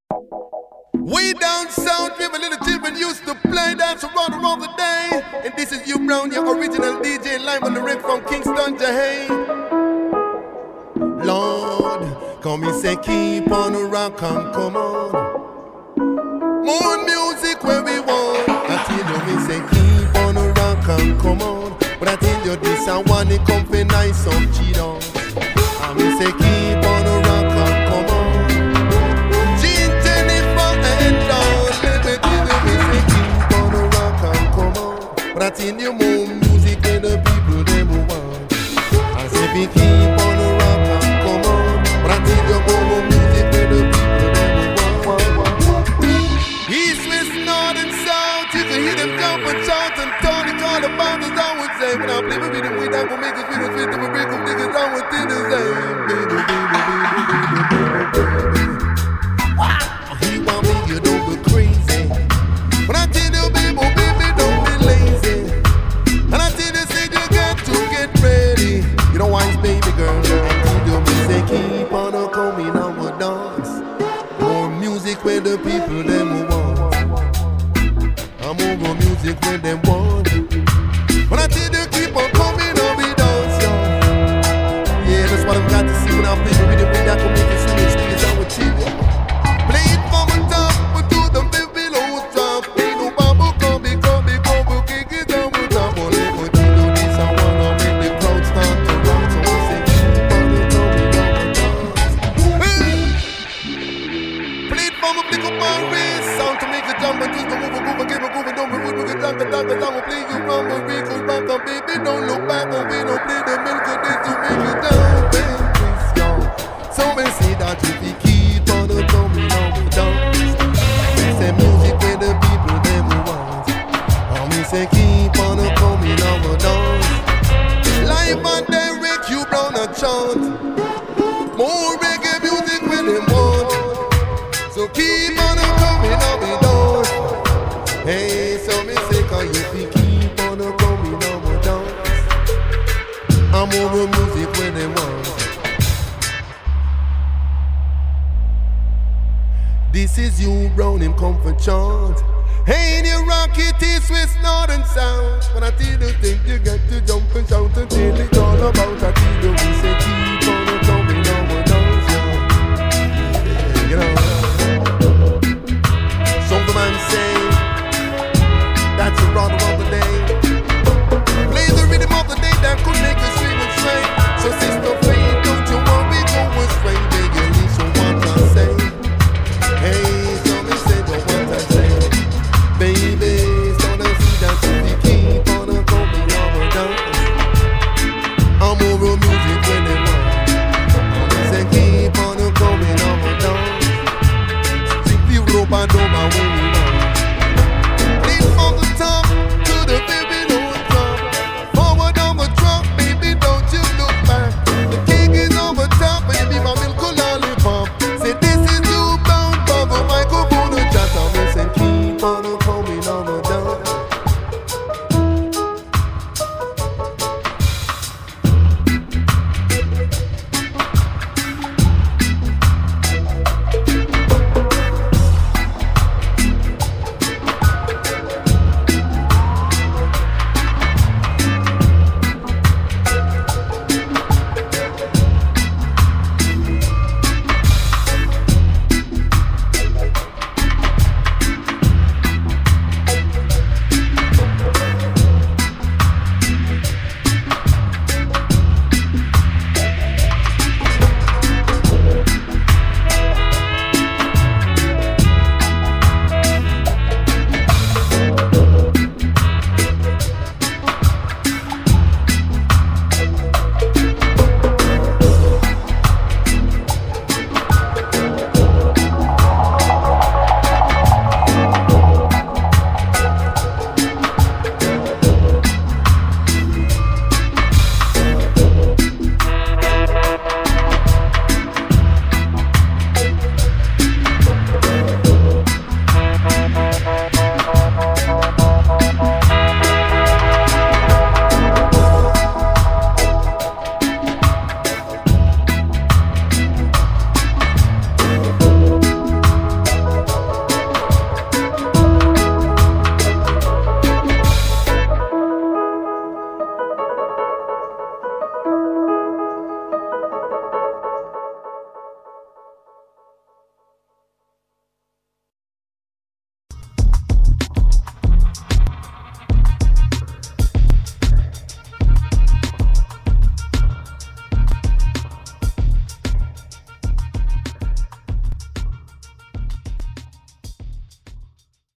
Way down south, we have a little children used to play dance around the day. And this is you Brown, your original DJ, live on the rig from Kingston to Hay. Lord, come and say keep on the rock and come on. More music where we want. I tell you me say keep on the rock and come on. But I tell you this I want it come for nice some cheetah. I me say keep on the rock and come on. Jean Jennifer and Dawn, let me tell you me say keep on the rock and come on. But I tell you more music than the people them who want. I say we keep on the rock and come on. But I tell you more music than the people them who want. East, west, north and south, you can hear them jump and shout and turn and call the boundaries. I would say, when I play with them, we not gonna make us feel sweet to break them niggas. I would do the same. Baby, he want me, you don't go crazy. When I tell you, baby, don't be lazy. And I tell you, say you got to get ready. You know why it's baby girl. I tell you, me say keep on a coming on a dance. More music where the people them want. I'm over music where them want. When I tell you keep on coming on we dance, yo. Yeah, that's what I've got to see when I play the rhythm. When I can make it swing, squeeze out with you. Play it from the top, but to the below drop. Ain't no bubble, come, kick it down with top. Only for you do this, I wanna make the crowd start to rock. So I say keep on the coming on the dance. Play it from a pick up my wrist. Sound to make a jump and twist the move, get a groove, don't move, get down, cause I will play you wrong, but we go back on, baby, don't look back on, we don't play the milk of this to make you down, baby, young. So we say that if we keep on the coming on the dance, we say music where the people them want, and we say keep on the coming on the dance. Live and direct, you Brown a chant, more reggae music where them want, so keep on the coming on the dance. Hey, so me say, cause if we keep on a coming on a dance, I'm over music when they want. This is you, Brown, in comfort chant. Hey, you rock it, east, west, north and south. When I tell you thing, you get to jump and shout and tell it all about. I tell you, we say keep